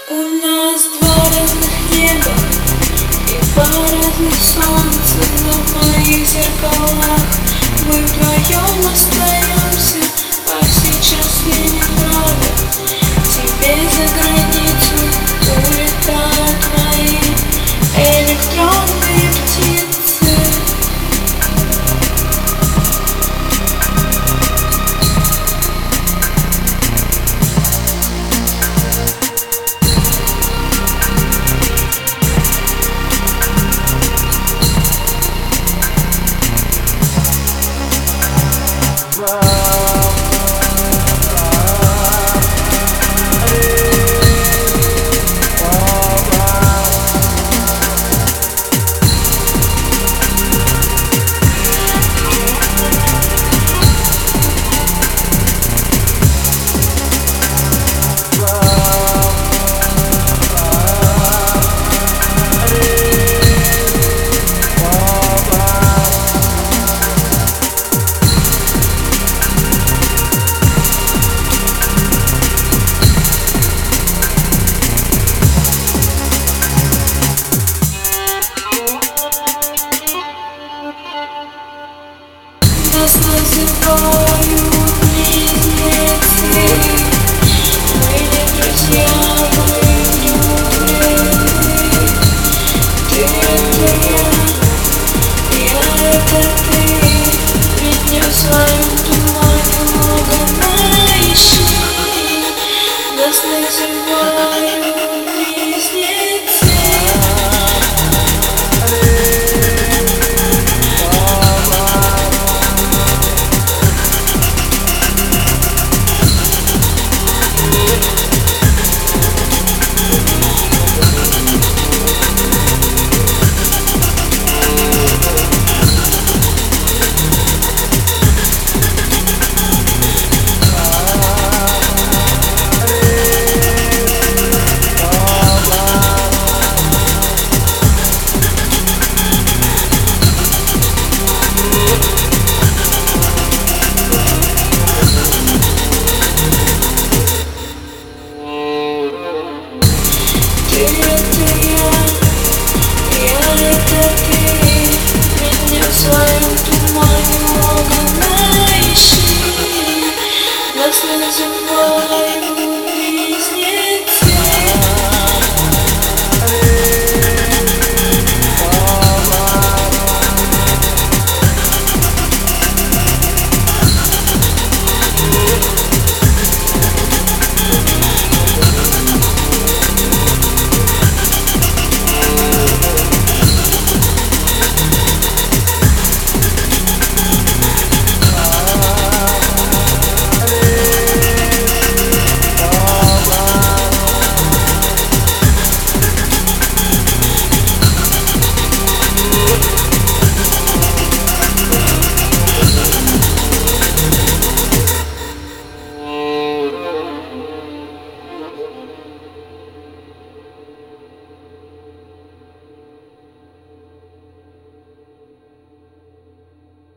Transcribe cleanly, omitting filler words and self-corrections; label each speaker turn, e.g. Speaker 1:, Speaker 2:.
Speaker 1: У нас два разных неба и два разных солнца. Но в моих зеркалах мы вдвоем остаемся. А сейчас мне не надо тебе за границу. Улетают мои электронные птицы. Нас называют близнецы. Мы не друзья, мы влюблены. Ты это я это ты. Ведь не в своем тумане много ищи. Нас называют близнецы. Ты это я это ты. Меня в своем тумане много наищи. Нас называют